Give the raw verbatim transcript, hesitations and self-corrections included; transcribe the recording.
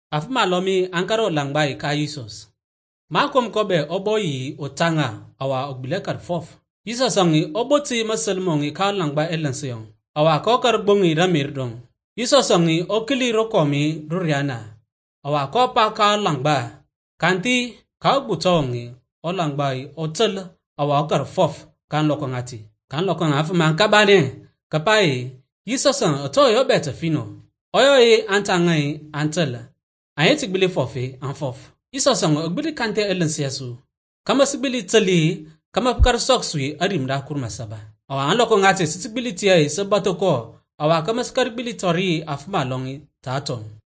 Afuma lomi ankaro langbai ka Jesus. Makom kobe oboyi otanga awa ogbilekar fof. Isosongi oboti maselmongi ka langba elensyong. Awa kokar bongi ramirdong. Isosongi okili rokomi ruriana. Awa kopa ka langba. Kanti ka butongi o langbai otel awa okar fof kan lokongati. Kan lokong afuma kabane kapai Isosong otoyo beta fino. Oyoyi antangai antela. Ayetik bili fofi an fof. Isosong ogbili kante elensiasu. Kama sibili tali kama pukar soksui arimda kurma saba. Awa anloko ngati sitik bili tiye sebato ko. Awa kama skar bili tori afuma longi taton.